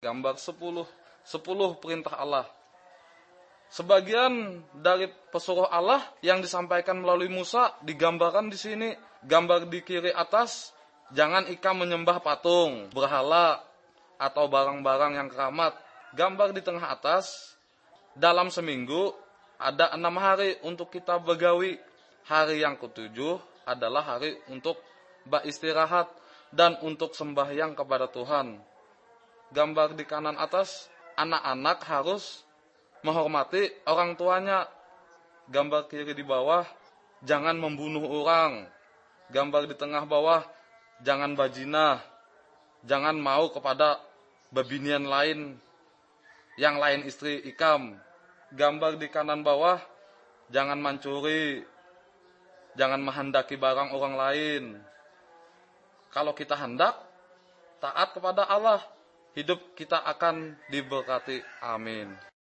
Gambar 10 perintah Allah. Sebagian dari pesuruh Allah yang disampaikan melalui Musa digambarkan di sini. Gambar di kiri atas, jangan ikam menyembah patung, berhala, atau barang-barang yang keramat. Gambar di tengah atas, dalam seminggu ada 6 hari untuk kita begawi. Hari yang ketujuh adalah hari untuk beristirahat dan untuk sembahyang kepada Tuhan. Gambar di kanan atas, anak-anak harus menghormati orang tuanya. Gambar kiri di bawah, jangan membunuh orang. Gambar di tengah bawah, jangan bajinah. Jangan mau kepada babinian lain, yang lain istri ikam. Gambar di kanan bawah, jangan mencuri. Jangan menghendaki barang orang lain. Kalau kita hendak taat kepada Allah, hidup kita akan diberkati. Amin.